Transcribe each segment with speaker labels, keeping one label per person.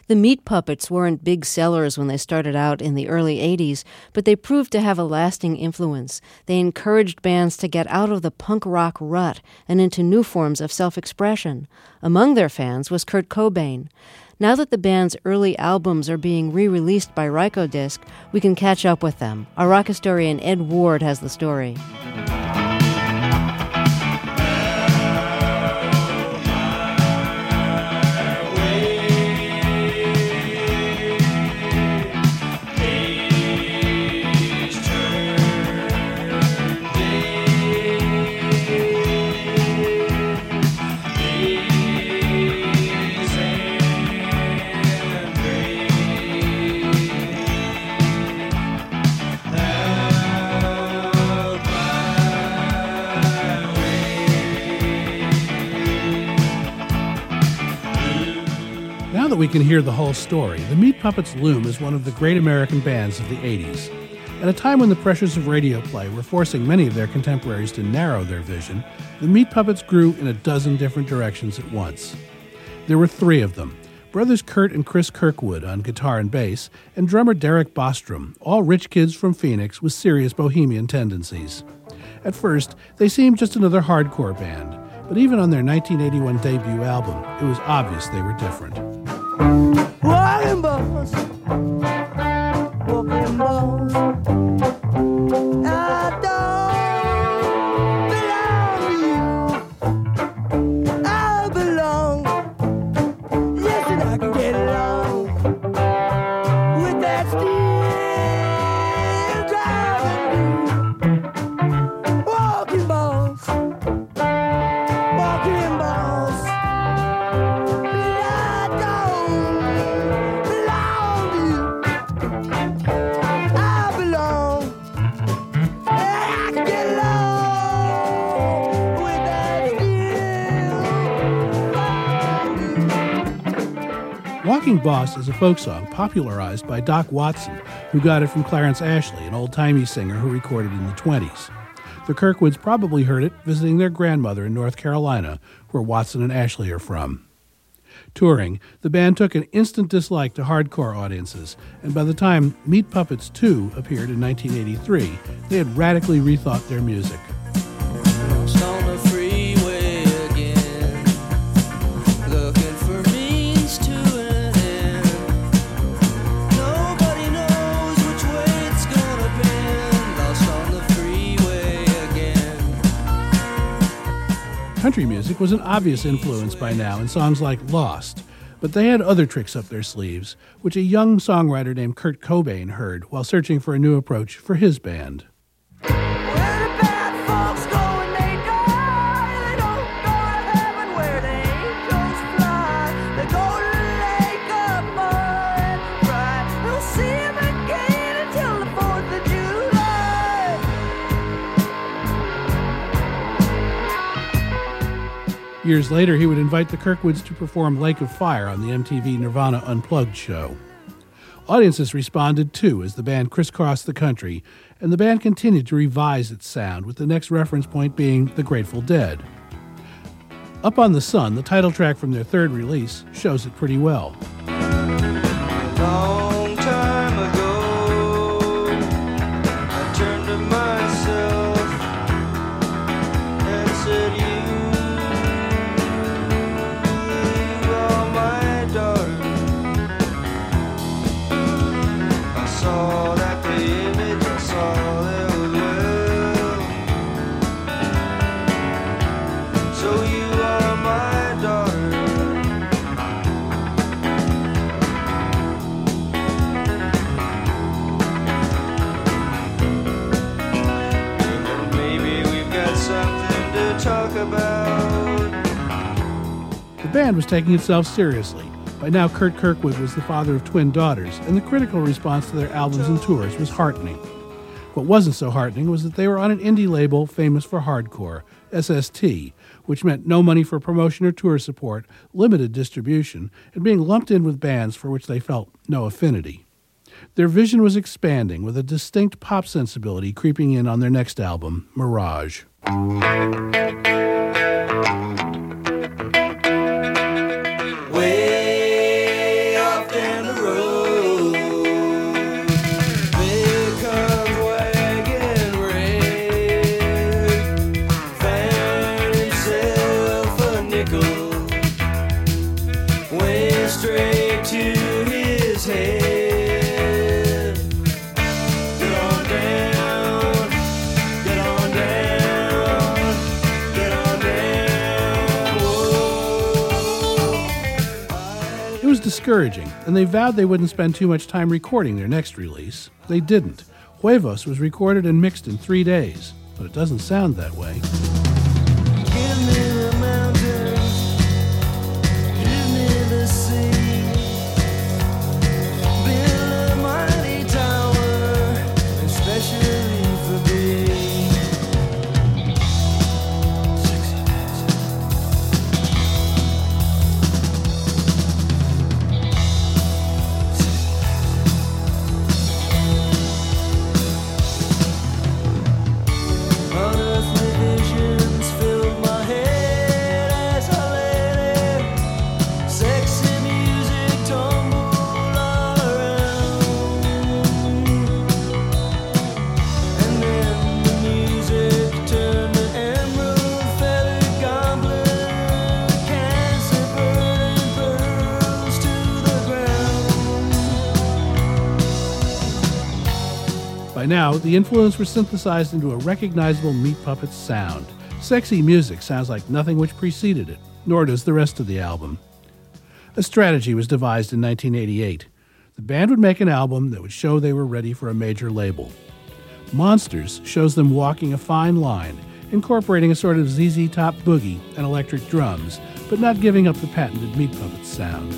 Speaker 1: The Meat Puppets weren't big sellers when they started out in the early 80s, but they proved to have a lasting influence. They encouraged bands to get out of the punk rock rut and into new forms of self-expression. Among their fans was Kurt Cobain. Now that the band's early albums are being re-released by Rykodisc, we can catch up with them. Our rock historian Ed Ward has the story.
Speaker 2: Now that we can hear the whole story, the Meat Puppets loom as one of the great American bands of the 80s. At a time when the pressures of radio play were forcing many of their contemporaries to narrow their vision, the Meat Puppets grew in a dozen different directions at once. There were three of them: brothers Kurt and Chris Kirkwood on guitar and bass, and drummer Derek Bostrom, all rich kids from Phoenix with serious bohemian tendencies. At first, they seemed just another hardcore band, but even on their 1981 debut album, it was obvious they were different.
Speaker 3: Walking balls, walking balls. I don't belong to you. I belong. Yes, and I can get along with that steel driving. Walking balls, walking balls.
Speaker 2: Walking Boss is a folk song popularized by Doc Watson, who got it from Clarence Ashley, an old-timey singer who recorded in the 20s. The Kirkwoods probably heard it visiting their grandmother in North Carolina, where Watson and Ashley are from. Touring, the band took an instant dislike to hardcore audiences, and by the time Meat Puppets 2 appeared in 1983, they had radically rethought their music. Country music was an obvious influence by now in songs like Lost, but they had other tricks up their sleeves, which a young songwriter named Kurt Cobain heard while searching for a new approach for his band. Years later, he would invite the Kirkwoods to perform Lake of Fire on the MTV Nirvana Unplugged show. Audiences responded too as the band crisscrossed the country, and the band continued to revise its sound, with the next reference point being the Grateful Dead. Up on the Sun, the title track from their third release, shows it pretty well.
Speaker 3: Long time ago, I turned to myself and said, you are my daughter. I saw that the image I saw there was well. So you are my daughter. Talk about.
Speaker 2: The band was taking itself seriously. By now, Kurt Kirkwood was the father of twin daughters, and the critical response to their albums and tours was heartening. What wasn't so heartening was that they were on an indie label famous for hardcore, SST, which meant no money for promotion or tour support, limited distribution, and being lumped in with bands for which they felt no affinity. Their vision was expanding, with a distinct pop sensibility creeping in on their next album, Mirage.
Speaker 3: Way off life and the road. There comes wagon red, found himself a nickel, went straight to his head. Get on down, get on down, get on down, whoa.
Speaker 2: It was discouraging, and they vowed they wouldn't spend too much time recording their next release. They didn't. Huevos was recorded and mixed in 3 days, but it doesn't sound that way.
Speaker 3: Give me the mountains, give me the sea, build a mighty tower, especially for thee. Unearthly visions filled my head as I lay there. Sexy music tumbled all around, and then the music turned to emerald feathered goblet, cancer burning pearls to the ground.
Speaker 2: By now, the influence was synthesized into a recognizable Meat Puppets sound. Sexy music sounds like nothing which preceded it, nor does the rest of the album. A strategy was devised in 1988. The band would make an album that would show they were ready for a major label. Monsters shows them walking a fine line, incorporating a sort of ZZ Top boogie and electric drums, but not giving up the patented Meat Puppets sound.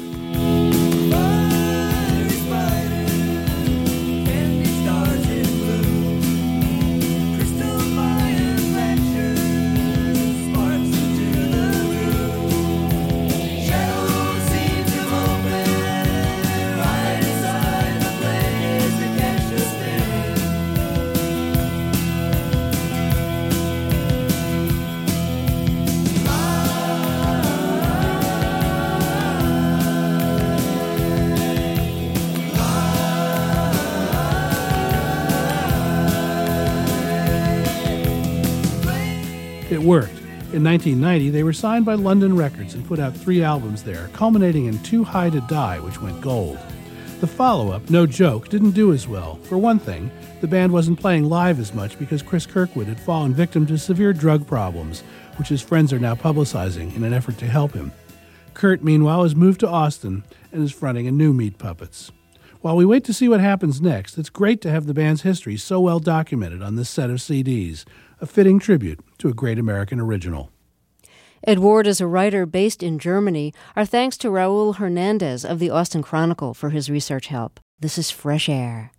Speaker 2: It worked. In 1990, they were signed by London Records and put out 3 albums there, culminating in Too High to Die, which went gold. The follow-up, No Joke, didn't do as well. For one thing, the band wasn't playing live as much because Chris Kirkwood had fallen victim to severe drug problems, which his friends are now publicizing in an effort to help him. Kurt, meanwhile, has moved to Austin and is fronting a new Meat Puppets. While we wait to see what happens next, it's great to have the band's history so well documented on this set of CDs, a fitting tribute to a great American original.
Speaker 1: Ed Ward is a writer based in Germany. Our thanks to Raul Hernandez of the Austin Chronicle for his research help. This is Fresh Air.